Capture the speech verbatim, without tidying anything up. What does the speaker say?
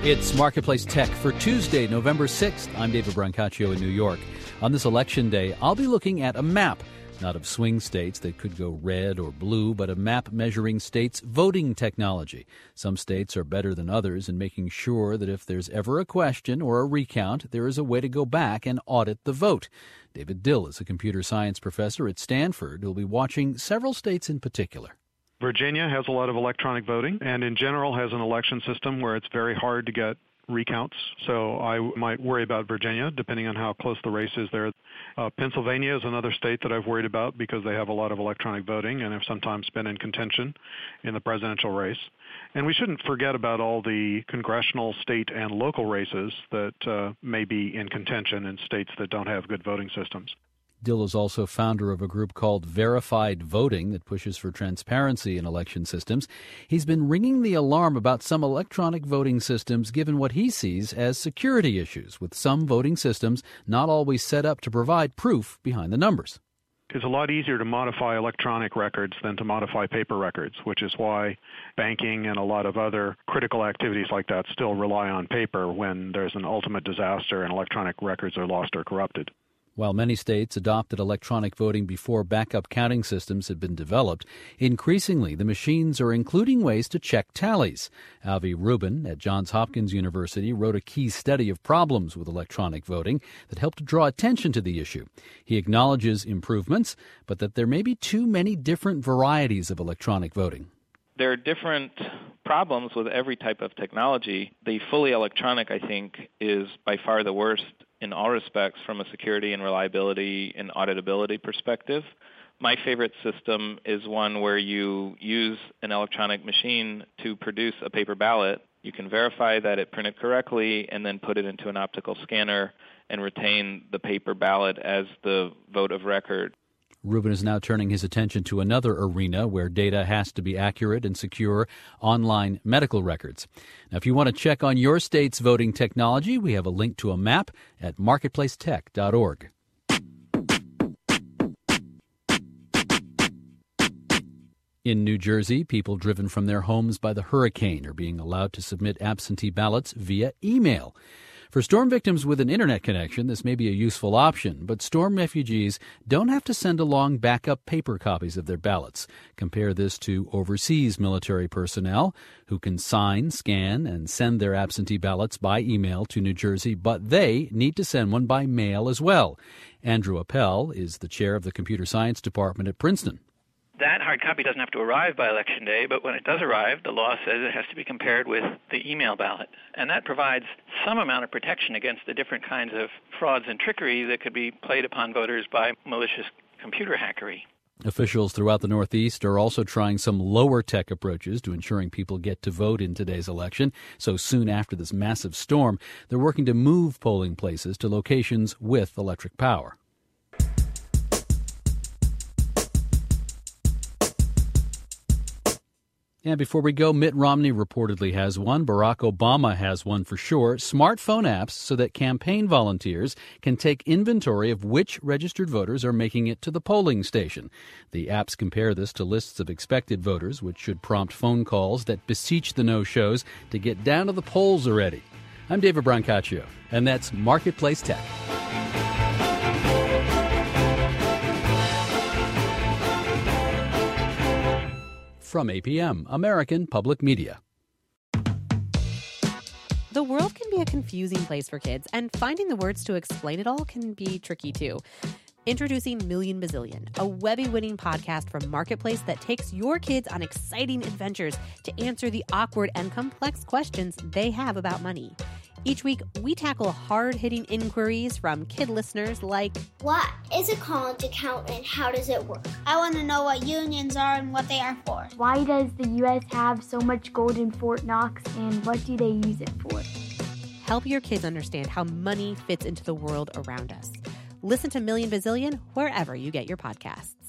It's Marketplace Tech for Tuesday, November sixth. I'm David Brancaccio in New York. On this election day, I'll be looking at a map, not of swing states that could go red or blue, but a map measuring states' voting technology. Some states are better than others in making sure that if there's ever a question or a recount, there is a way to go back and audit the vote. David Dill is a computer science professor at Stanford who'll be watching several states in particular. Virginia has a lot of electronic voting and in general has an election system where it's very hard to get recounts. So I might worry about Virginia, depending on how close the race is there. Uh, Pennsylvania is another state that I've worried about because they have a lot of electronic voting and have sometimes been in contention in the presidential race. And we shouldn't forget about all the congressional, state, and local races that uh, may be in contention in states that don't have good voting systems. Dill is also founder of a group called Verified Voting that pushes for transparency in election systems. He's been ringing the alarm about some electronic voting systems given what he sees as security issues, with some voting systems not always set up to provide proof behind the numbers. It's a lot easier to modify electronic records than to modify paper records, which is why banking and a lot of other critical activities like that still rely on paper when there's an ultimate disaster and electronic records are lost or corrupted. While many states adopted electronic voting before backup counting systems had been developed, increasingly the machines are including ways to check tallies. Avi Rubin at Johns Hopkins University wrote a key study of problems with electronic voting that helped to draw attention to the issue. He acknowledges improvements, but that there may be too many different varieties of electronic voting. There are different problems with every type of technology. The fully electronic, I think, is by far the worst in all respects from a security and reliability and auditability perspective. My favorite system is one where you use an electronic machine to produce a paper ballot. You can verify that it printed correctly and then put it into an optical scanner and retain the paper ballot as the vote of record. Rubin is now turning his attention to another arena where data has to be accurate and secure: online medical records. Now, if you want to check on your state's voting technology, we have a link to a map at marketplace tech dot org. In New Jersey, people driven from their homes by the hurricane are being allowed to submit absentee ballots via email. For storm victims with an internet connection, this may be a useful option, but storm refugees don't have to send along backup paper copies of their ballots. Compare this to overseas military personnel who can sign, scan, and send their absentee ballots by email to New Jersey, but they need to send one by mail as well. Andrew Appel is the chair of the computer science department at Princeton. That hard copy doesn't have to arrive by Election Day, but when it does arrive, the law says it has to be compared with the email ballot. And that provides some amount of protection against the different kinds of frauds and trickery that could be played upon voters by malicious computer hackery. Officials throughout the Northeast are also trying some lower-tech approaches to ensuring people get to vote in today's election. So soon after this massive storm, they're working to move polling places to locations with electric power. And before we go, Mitt Romney reportedly has one. Barack Obama has one for sure. Smartphone apps so that campaign volunteers can take inventory of which registered voters are making it to the polling station. The apps compare this to lists of expected voters, which should prompt phone calls that beseech the no-shows to get down to the polls already. I'm David Brancaccio, and that's Marketplace Tech. From A P M, American Public Media. The world can be a confusing place for kids, and finding the words to explain it all can be tricky too. Introducing Million Bazillion, a Webby-winning podcast from Marketplace that takes your kids on exciting adventures to answer the awkward and complex questions they have about money. Each week, we tackle hard-hitting inquiries from kid listeners like, what is a college account and how does it work? I want to know what unions are and what they are for. Why does the U S have so much gold in Fort Knox, and what do they use it for? Help your kids understand how money fits into the world around us. Listen to Million Bazillion wherever you get your podcasts.